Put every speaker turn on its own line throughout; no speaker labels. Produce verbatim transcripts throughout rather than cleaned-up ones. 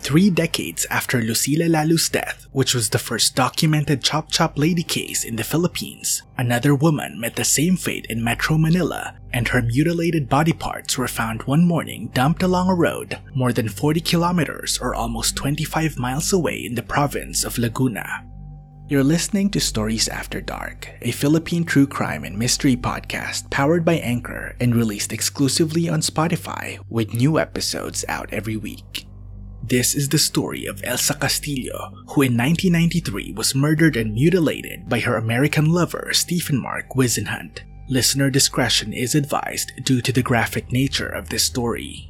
Three decades after Lucila Lalu's death, which was the first documented Chop Chop Lady case in the Philippines, another woman met the same fate in Metro Manila, and her mutilated body parts were found one morning dumped along a road more than forty kilometers or almost twenty-five miles away in the province of Laguna. You're listening to Stories After Dark, a Philippine true crime and mystery podcast powered by Anchor and released exclusively on Spotify, with new episodes out every week. This is the story of Elsa Castillo, who in nineteen ninety-three was murdered and mutilated by her American lover Stephen Mark Whisenhunt. Listener discretion is advised due to the graphic nature of this story.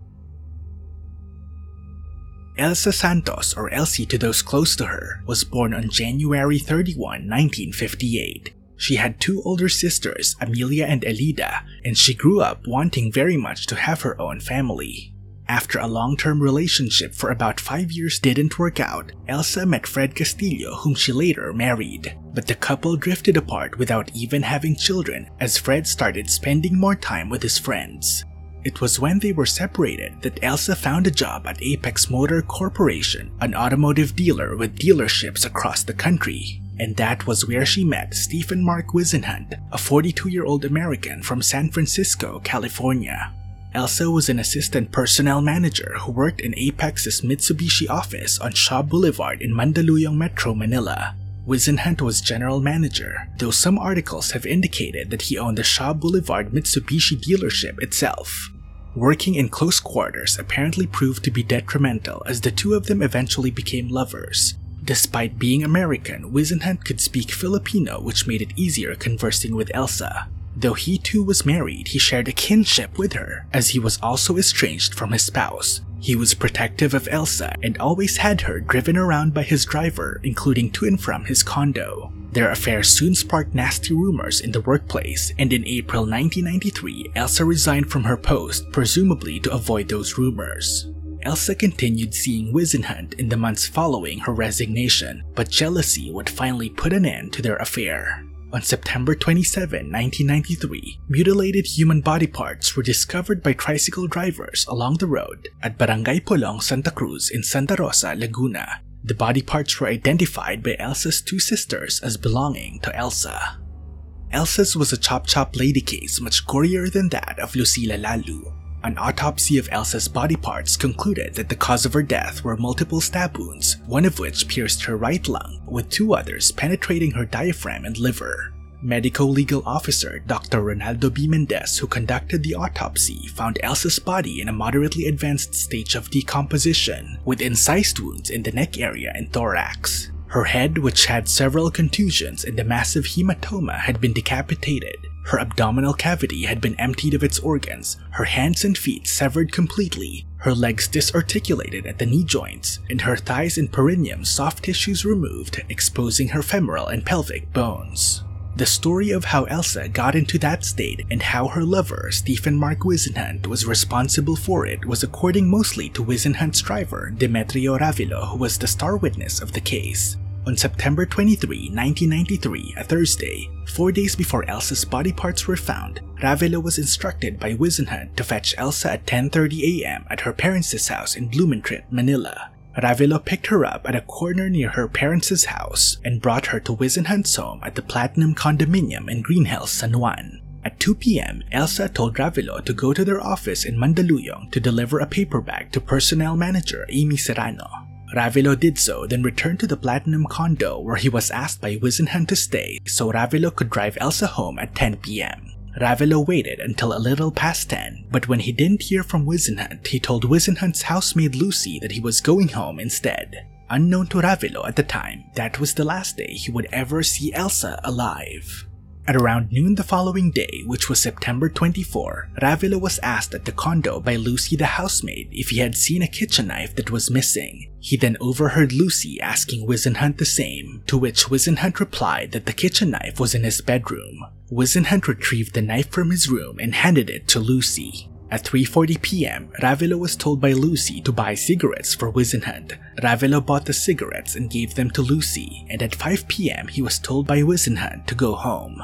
Elsa Santos, or Elsie to those close to her, was born on January thirty-first, nineteen fifty-eight. She had two older sisters, Amelia and Elida, and she grew up wanting very much to have her own family. After a long-term relationship for about five years didn't work out, Elsa met Fred Castillo, whom she later married. But the couple drifted apart without even having children, as Fred started spending more time with his friends. It was when they were separated that Elsa found a job at Apex Motor Corporation, an automotive dealer with dealerships across the country. And that was where she met Stephen Mark Whisenhunt, a forty-two-year-old American from San Francisco, California. Elsa was an assistant personnel manager who worked in Apex's Mitsubishi office on Shaw Boulevard in Mandaluyong, Metro Manila. Whisenhunt was general manager, though some articles have indicated that he owned the Shaw Boulevard Mitsubishi dealership itself. Working in close quarters apparently proved to be detrimental, as the two of them eventually became lovers. Despite being American, Whisenhunt could speak Filipino, which made it easier conversing with Elsa. Though he too was married, he shared a kinship with her, as he was also estranged from his spouse. He was protective of Elsa and always had her driven around by his driver, including to and from his condo. Their affair soon sparked nasty rumors in the workplace, and in April nineteen ninety-three, Elsa resigned from her post, presumably to avoid those rumors. Elsa continued seeing Whisenhunt in the months following her resignation, but jealousy would finally put an end to their affair. On September twenty-seventh, nineteen ninety-three, mutilated human body parts were discovered by tricycle drivers along the road at Barangay Polong, Santa Cruz in Santa Rosa, Laguna. The body parts were identified by Elsa's two sisters as belonging to Elsa. Elsa's was a Chop Chop Lady case much gorier than that of Lucila Lalu. An autopsy of Elsa's body parts concluded that the cause of her death were multiple stab wounds, one of which pierced her right lung, with two others penetrating her diaphragm and liver. Medical legal officer Doctor Ronaldo B. Mendez, who conducted the autopsy, found Elsa's body in a moderately advanced stage of decomposition, with incised wounds in the neck area and thorax. Her head, which had several contusions and a massive hematoma, had been decapitated. Her abdominal cavity had been emptied of its organs, her hands and feet severed completely, her legs disarticulated at the knee joints, and her thighs and perineum soft tissues removed, exposing her femoral and pelvic bones. The story of how Elsa got into that state and how her lover, Stephen Mark Whisenhunt, was responsible for it was according mostly to Whisenhunt's driver, Demetrio Ravilo, who was the star witness of the case. On September twenty-third, nineteen ninety-three, a Thursday, four days before Elsa's body parts were found, Ravilo was instructed by Whisenhunt to fetch Elsa at ten thirty a m at her parents' house in Blumentritt, Manila. Ravilo picked her up at a corner near her parents' house and brought her to Whisenhunt's home at the Platinum Condominium in Green Hills, San Juan. At two p m, Elsa told Ravilo to go to their office in Mandaluyong to deliver a paper bag to personnel manager Amy Serrano. Ravilo did so, then returned to the Platinum condo where he was asked by Whisenhunt to stay so Ravilo could drive Elsa home at ten p m. Ravilo waited until a little past ten, but when he didn't hear from Whisenhunt, he told Whisenhunt's housemaid Lucy that he was going home instead. Unknown to Ravilo at the time, that was the last day he would ever see Elsa alive. At around noon the following day, which was September twenty-fourth, Ravilo was asked at the condo by Lucy the housemaid if he had seen a kitchen knife that was missing. He then overheard Lucy asking Whisenhunt the same, to which Whisenhunt replied that the kitchen knife was in his bedroom. Whisenhunt retrieved the knife from his room and handed it to Lucy. At three forty p m, Ravilo was told by Lucy to buy cigarettes for Whisenhunt. Ravilo bought the cigarettes and gave them to Lucy, and at five p m he was told by Whisenhunt to go home.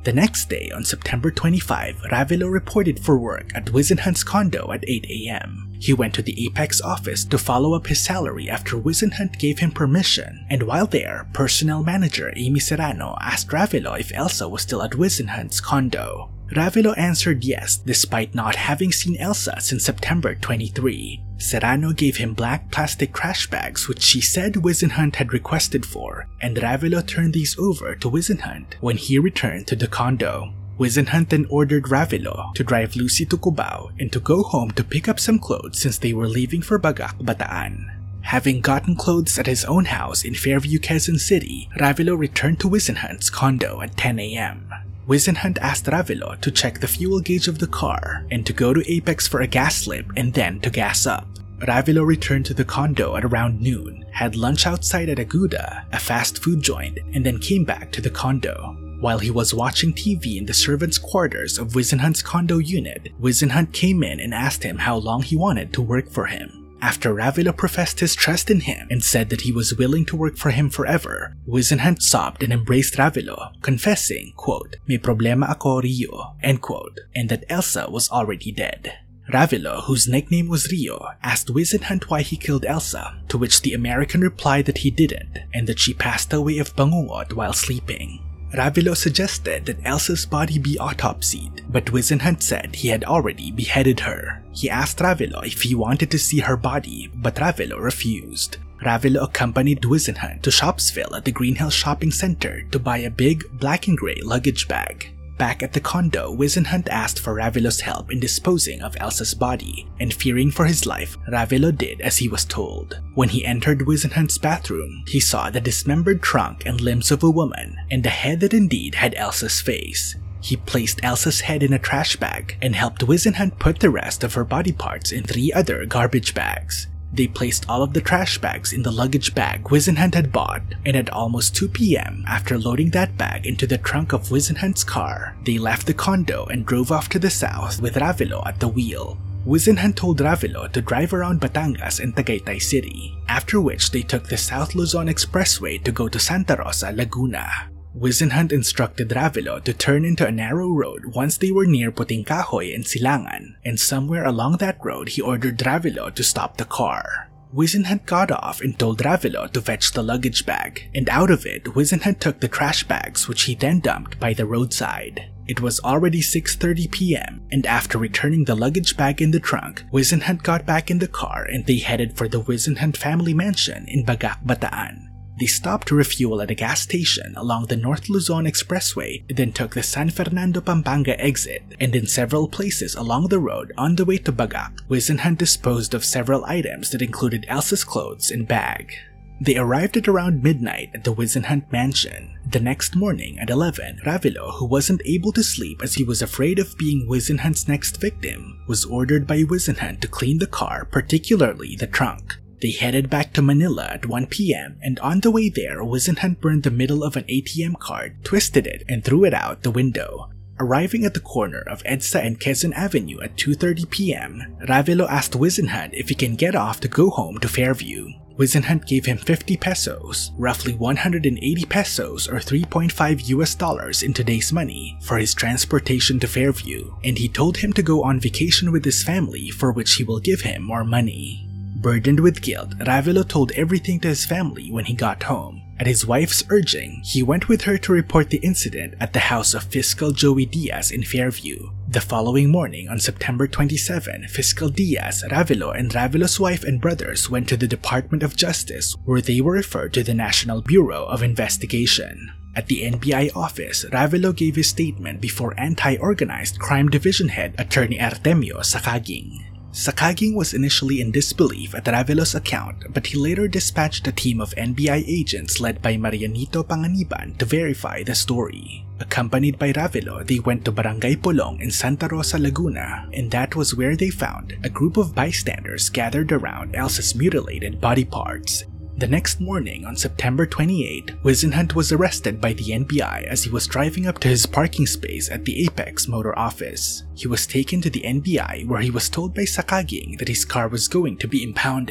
The next day, on September twenty-fifth, Ravelo reported for work at Wisenhunt's condo at eight a m He went to the Apex office to follow up his salary after Wisenhunt gave him permission, and while there, personnel manager Amy Serrano asked Ravelo if Elsa was still at Wisenhunt's condo. Ravelo answered yes, despite not having seen Elsa since September twenty-third. Serrano gave him black plastic trash bags which she said Wisenhunt had requested for, and Ravelo turned these over to Wisenhunt when he returned to the condo. Wisenhunt then ordered Ravelo to drive Lucy to Cubao and to go home to pick up some clothes since they were leaving for Bagak, Bataan. Having gotten clothes at his own house in Fairview, Quezon City, Ravelo returned to Wisenhunt's condo at ten a m Wisenhunt asked Ravelo to check the fuel gauge of the car and to go to Apex for a gas slip and then to gas up. Ravelo returned to the condo at around noon, had lunch outside at Aguda, a fast food joint, and then came back to the condo. While he was watching T V in the servants' quarters of Wisenhunt's condo unit, Wisenhunt came in and asked him how long he wanted to work for him. After Ravelo professed his trust in him and said that he was willing to work for him forever, Wisenhunt sobbed and embraced Ravelo, confessing, quote, "May problema ako, Rio," end quote, and that Elsa was already dead. Ravelo, whose nickname was Rio, asked Wisenhunt why he killed Elsa, to which the American replied that he didn't, and that she passed away of bangungot while sleeping. Ravelo suggested that Elsa's body be autopsied, but Wisenhunt said he had already beheaded her. He asked Ravelo if he wanted to see her body, but Ravelo refused. Ravelo accompanied Wisenhunt to Shopsville at the Green Hills Shopping Center to buy a big black and gray luggage bag. Back at the condo, Wisenhunt asked for Ravelo's help in disposing of Elsa's body, and fearing for his life, Ravelo did as he was told. When he entered Wisenhunt's bathroom, he saw the dismembered trunk and limbs of a woman, and a head that indeed had Elsa's face. He placed Elsa's head in a trash bag and helped Wisenhunt put the rest of her body parts in three other garbage bags. They placed all of the trash bags in the luggage bag Wisenhunt had bought, and at almost two p m, after loading that bag into the trunk of Wisenhunt's car, they left the condo and drove off to the south with Ravelo at the wheel. Wisenhunt told Ravelo to drive around Batangas and Tagaytay City, after which they took the South Luzon Expressway to go to Santa Rosa, Laguna. Wisenhunt instructed Ravelo to turn into a narrow road once they were near Puting Kahoy and Silangan, and somewhere along that road he ordered Ravelo to stop the car. Wisenhunt got off and told Ravelo to fetch the luggage bag, and out of it, Wisenhunt took the trash bags which he then dumped by the roadside. It was already six thirty p m, and after returning the luggage bag in the trunk, Wisenhunt got back in the car and they headed for the Wisenhunt family mansion in Bagak, Bataan. They stopped to refuel at a gas station along the North Luzon Expressway, then took the San Fernando Pampanga exit, and in several places along the road on the way to Bagak, Wisenhunt disposed of several items that included Elsa's clothes and bag. They arrived at around midnight at the Wisenhunt mansion. The next morning at eleven, Ravelo, who wasn't able to sleep as he was afraid of being Wisenhunt's next victim, was ordered by Wisenhunt to clean the car, particularly the trunk. They headed back to Manila at one p m, and on the way there, Wisenhunt burned the middle of an A T M card, twisted it, and threw it out the window. Arriving at the corner of EDSA and Quezon Avenue at two thirty p m, Ravelo asked Wisenhunt if he can get off to go home to Fairview. Wisenhunt gave him fifty pesos, roughly one hundred eighty pesos or three point five U S dollars in today's money, for his transportation to Fairview, and he told him to go on vacation with his family, for which he will give him more money. Burdened with guilt, Ravelo told everything to his family when he got home. At his wife's urging, he went with her to report the incident at the house of Fiscal Joey Diaz in Fairview. The following morning, on September twenty-seventh, Fiscal Diaz, Ravelo, and Ravelo's wife and brothers went to the Department of Justice, where they were referred to the National Bureau of Investigation. At the N B I office, Ravelo gave his statement before Anti-Organized Crime Division Head Attorney Artemio Sakaging. Sakaging was initially in disbelief at Ravelo's account, but he later dispatched a team of N B I agents led by Marianito Panganiban to verify the story. Accompanied by Ravelo, they went to Barangay Polong in Santa Rosa, Laguna, and that was where they found a group of bystanders gathered around Elsa's mutilated body parts. The next morning, on September twenty-eighth, Wisenhunt was arrested by the N B I as he was driving up to his parking space at the Apex Motor Office. He was taken to the N B I where he was told by Sakaging that his car was going to be impounded.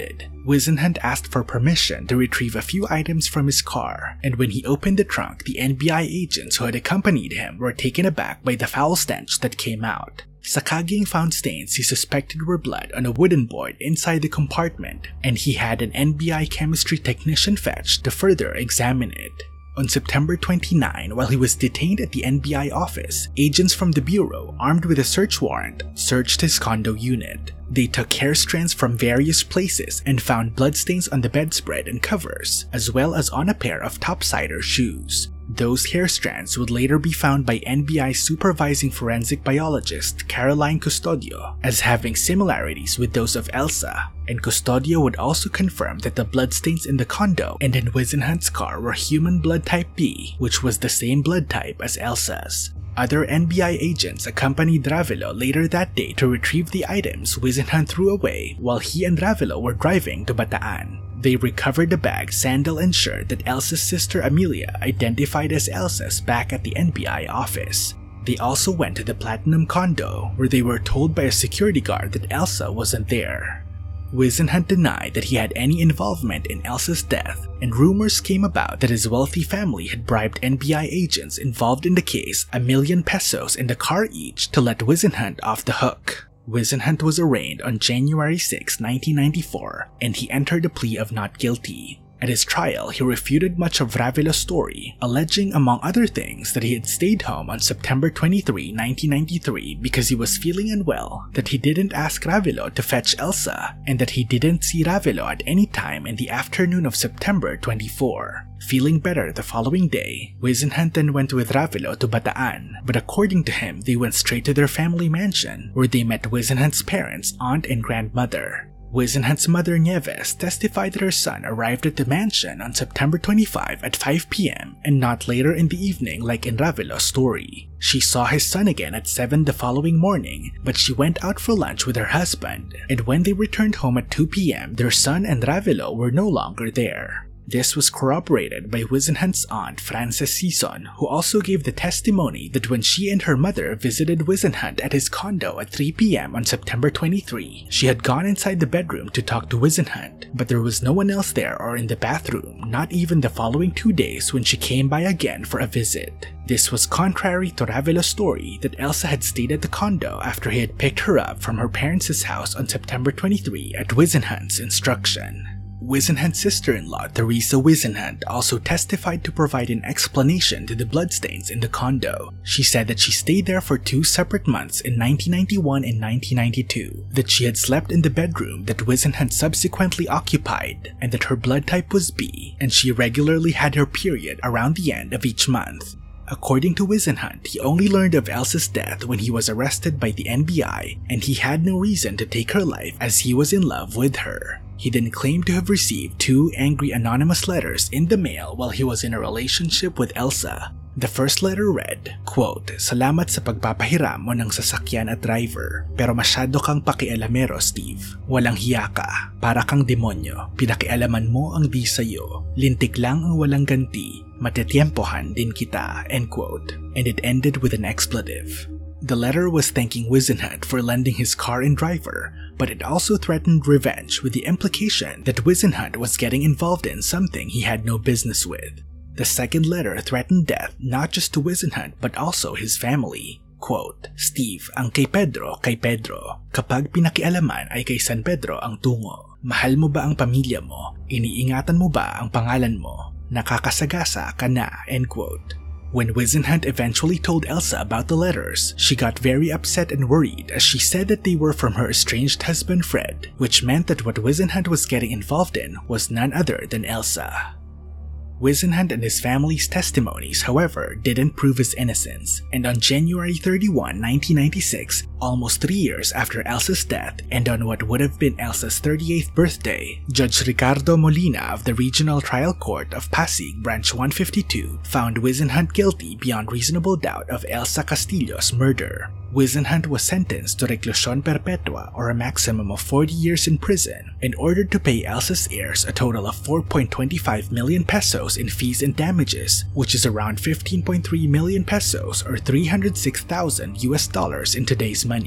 Wisenhunt asked for permission to retrieve a few items from his car, and when he opened the trunk, the N B I agents who had accompanied him were taken aback by the foul stench that came out. Sakagin found stains he suspected were blood on a wooden board inside the compartment, and he had an N B I chemistry technician fetched to further examine it. On September twenty-ninth, while he was detained at the N B I office, agents from the bureau, armed with a search warrant, searched his condo unit. They took hair strands from various places and found bloodstains on the bedspread and covers, as well as on a pair of topsider shoes. Those hair strands would later be found by N B I supervising forensic biologist Caroline Custodio as having similarities with those of Elsa, and Custodio would also confirm that the bloodstains in the condo and in Wisenhunt's car were human blood type B, which was the same blood type as Elsa's. Other N B I agents accompanied Ravelo later that day to retrieve the items Wisenhunt threw away while he and Ravelo were driving to Bataan. They recovered the bag, sandal, and shirt that Elsa's sister Amelia identified as Elsa's back at the N B I office. They also went to the Platinum condo, where they were told by a security guard that Elsa wasn't there. Wisenhunt denied that he had any involvement in Elsa's death, and rumors came about that his wealthy family had bribed N B I agents involved in the case a million pesos in the car each to let Wisenhunt off the hook. Wisenhunt was arraigned on January sixth, nineteen ninety-four, and he entered a plea of not guilty. At his trial, he refuted much of Ravelo's story, alleging among other things that he had stayed home on September twenty-third, nineteen ninety-three because he was feeling unwell, that he didn't ask Ravelo to fetch Elsa, and that he didn't see Ravelo at any time in the afternoon of September twenty-fourth. Feeling better the following day, Wisenhunt then went with Ravelo to Bataan, but according to him, they went straight to their family mansion, where they met Wisenhunt's parents, aunt, and grandmother. Wisenhunt's mother Nieves testified that her son arrived at the mansion on September twenty-fifth at five p m and not later in the evening like in Ravelo's story. She saw his son again at seven the following morning, but she went out for lunch with her husband, and when they returned home at two p m, their son and Ravelo were no longer there. This was corroborated by Wisenhunt's aunt Frances Sison, who also gave the testimony that when she and her mother visited Wisenhunt at his condo at three p m on September twenty-third, she had gone inside the bedroom to talk to Wisenhunt, but there was no one else there or in the bathroom, not even the following two days when she came by again for a visit. This was contrary to Ravelo's story that Elsa had stayed at the condo after he had picked her up from her parents' house on September twenty-third at Wisenhunt's instruction. Wisenhunt's sister-in-law, Teresa Wisenhunt, also testified to provide an explanation to the bloodstains in the condo. She said that she stayed there for two separate months in nineteen ninety-one and nineteen ninety-two, that she had slept in the bedroom that Wisenhunt subsequently occupied, and that her blood type was B, and she regularly had her period around the end of each month. According to Wisenhunt, he only learned of Elsa's death when he was arrested by the N B I, and he had no reason to take her life as he was in love with her. He then claimed to have received two angry anonymous letters in the mail while he was in a relationship with Elsa. The first letter read, quote, "Salamat sa pagpapahiram mo ng sasakyan at driver, pero masyado kang pakialamero, Steve. Walang hiya ka, para kang demonyo, pinakialaman mo ang di sayo, lintik lang ang walang ganti, matitiempohan din kita," end quote, and it ended with an expletive. The letter was thanking Wisenhunt for lending his car and driver, but it also threatened revenge with the implication that Wisenhunt was getting involved in something he had no business with. The second letter threatened death not just to Wisenhunt but also his family. Quote, "Steve, ang kay Pedro, kay Pedro. Kapag pinakialaman ay kay San Pedro ang tungo. Mahal mo ba ang pamilya mo? Iniingatan mo ba ang pangalan mo? Nakakasagasa ka na," end quote. When Wisenhunt eventually told Elsa about the letters, she got very upset and worried as she said that they were from her estranged husband Fred, which meant that what Wisenhunt was getting involved in was none other than Elsa. Wisenhunt and his family's testimonies, however, didn't prove his innocence, and on January thirty-first, nineteen ninety-six, almost three years after Elsa's death and on what would have been Elsa's thirty-eighth birthday, Judge Ricardo Molina of the Regional Trial Court of Pasig Branch one fifty-two found Wisenhunt guilty beyond reasonable doubt of Elsa Castillo's murder. Wisenhunt was sentenced to reclusión perpetua, or a maximum of forty years in prison, and ordered to pay Elsa's heirs a total of four point two five million pesos in fees and damages, which is around fifteen point three million pesos or three hundred six thousand U S dollars in today's money.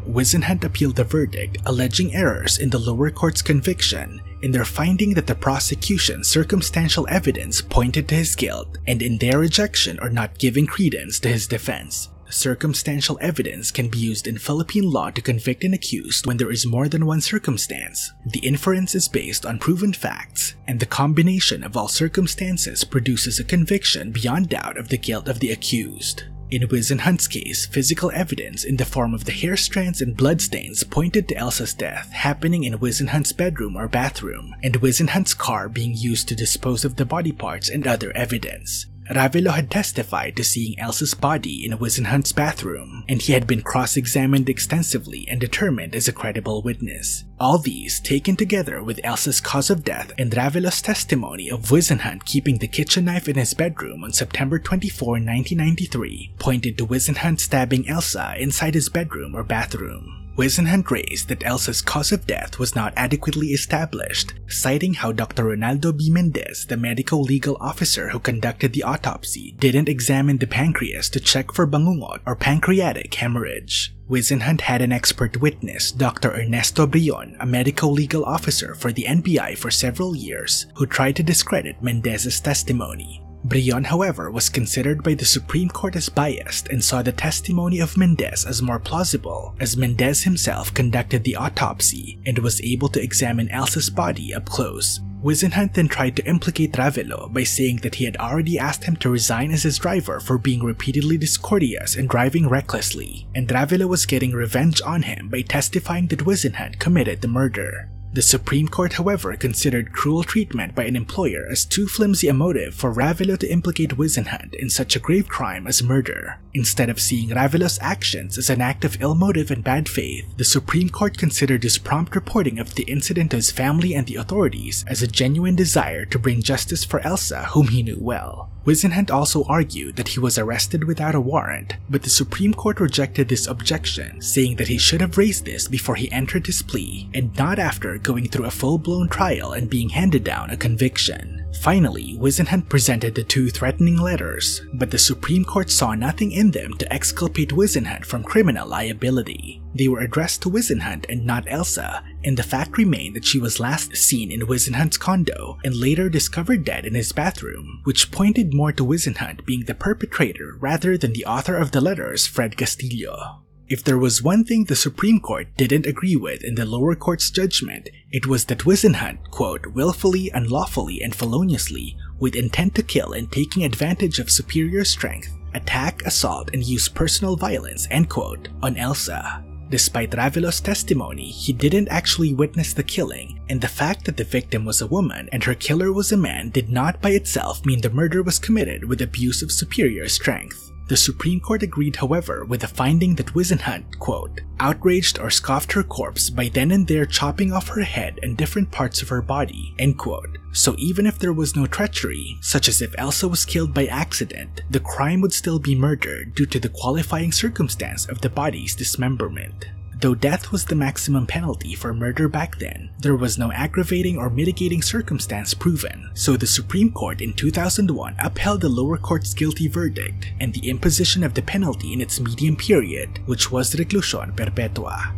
Wisenhunt appealed the verdict, alleging errors in the lower court's conviction, in their finding that the prosecution's circumstantial evidence pointed to his guilt, and in their rejection or not giving credence to his defense. Circumstantial evidence can be used in Philippine law to convict an accused when there is more than one circumstance. The inference is based on proven facts, and the combination of all circumstances produces a conviction beyond doubt of the guilt of the accused. In Wisenhunt's case, physical evidence in the form of the hair strands and bloodstains pointed to Elsa's death happening in Wisenhunt's bedroom or bathroom, and Wisenhunt's car being used to dispose of the body parts and other evidence. Ravelo had testified to seeing Elsa's body in Wisenhunt's bathroom, and he had been cross-examined extensively and determined as a credible witness. All these, taken together with Elsa's cause of death and Ravelo's testimony of Wisenhunt keeping the kitchen knife in his bedroom on September twenty-fourth, nineteen ninety-three, pointed to Wisenhunt stabbing Elsa inside his bedroom or bathroom. Wisenhunt raised that Elsa's cause of death was not adequately established, citing how Doctor Ronaldo B. Mendez, the medical legal officer who conducted the autopsy, didn't examine the pancreas to check for bangungot or pancreatic hemorrhage. Wisenhunt had an expert witness, Doctor Ernesto Brion, a medical legal officer for the N B I for several years, who tried to discredit Mendez's testimony. Brion, however, was considered by the Supreme Court as biased and saw the testimony of Mendez as more plausible, as Mendez himself conducted the autopsy and was able to examine Elsa's body up close. Wisenhunt then tried to implicate Ravelo by saying that he had already asked him to resign as his driver for being repeatedly discourteous and driving recklessly, and Ravelo was getting revenge on him by testifying that Wisenhunt committed the murder. The Supreme Court, however, considered cruel treatment by an employer as too flimsy a motive for Ravelo to implicate Wisenhunt in such a grave crime as murder. Instead of seeing Ravelo's actions as an act of ill motive and bad faith, the Supreme Court considered his prompt reporting of the incident to his family and the authorities as a genuine desire to bring justice for Elsa, whom he knew well. Wisenhunt also argued that he was arrested without a warrant, but the Supreme Court rejected this objection, saying that he should have raised this before he entered his plea, and not after going through a full-blown trial and being handed down a conviction. Finally, Wisenhunt presented the two threatening letters, but the Supreme Court saw nothing in them to exculpate Wisenhunt from criminal liability. They were addressed to Wisenhunt and not Elsa, and the fact remained that she was last seen in Wisenhunt's condo and later discovered dead in his bathroom, which pointed more to Wisenhunt being the perpetrator rather than the author of the letters, Fred Castillo. If there was one thing the Supreme Court didn't agree with in the lower court's judgment, it was that Wisenhunt, quote, willfully, unlawfully, and feloniously, with intent to kill and taking advantage of superior strength, attack, assault, and use personal violence, end quote, on Elsa. Despite Ravelo's testimony, he didn't actually witness the killing, and the fact that the victim was a woman and her killer was a man did not by itself mean the murder was committed with abuse of superior strength. The Supreme Court agreed, however, with the finding that Wisenhunt, quote, outraged or scoffed her corpse by then and there chopping off her head and different parts of her body, end quote. So even if there was no treachery, such as if Elsa was killed by accident, the crime would still be murder due to the qualifying circumstance of the body's dismemberment. Though death was the maximum penalty for murder back then, there was no aggravating or mitigating circumstance proven, so the Supreme Court in two thousand one upheld the lower court's guilty verdict and the imposition of the penalty in its medium period, which was reclusion perpetua.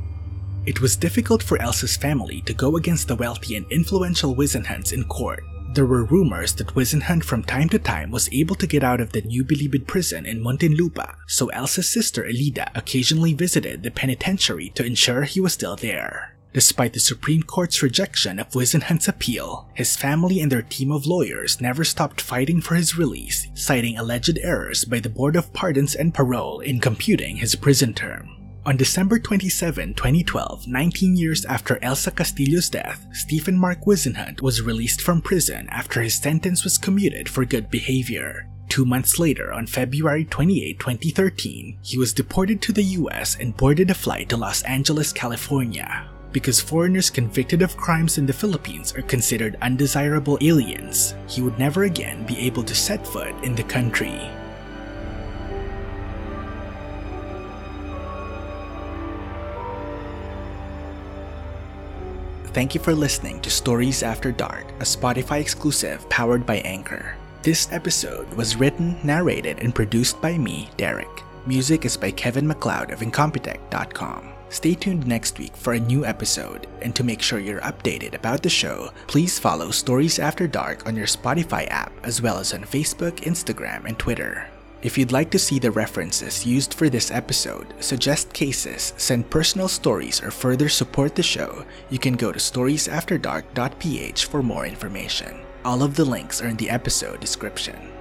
It was difficult for Elsa's family to go against the wealthy and influential Wisenhunts in court. There were rumors that Wisenhunt from time to time was able to get out of the New Bilibid prison in Muntinlupa, so Elsa's sister Elida occasionally visited the penitentiary to ensure he was still there. Despite the Supreme Court's rejection of Wisenhunt's appeal, his family and their team of lawyers never stopped fighting for his release, citing alleged errors by the Board of Pardons and Parole in computing his prison term. On December twenty-seventh, twenty twelve, nineteen years after Elsa Castillo's death, Stephen Mark Wisenhunt was released from prison after his sentence was commuted for good behavior. Two months later, on February twenty-eighth, twenty thirteen, he was deported to the U S and boarded a flight to Los Angeles, California. Because foreigners convicted of crimes in the Philippines are considered undesirable aliens, he would never again be able to set foot in the country. Thank you for listening to Stories After Dark, a Spotify exclusive powered by Anchor. This episode was written, narrated, and produced by me, Derek. Music is by Kevin MacLeod of Incompetech dot com. Stay tuned next week for a new episode, and to make sure you're updated about the show, please follow Stories After Dark on your Spotify app as well as on Facebook, Instagram, and Twitter. If you'd like to see the references used for this episode, suggest cases, send personal stories, or further support the show, you can go to stories after dark dot p h for more information. All of the links are in the episode description.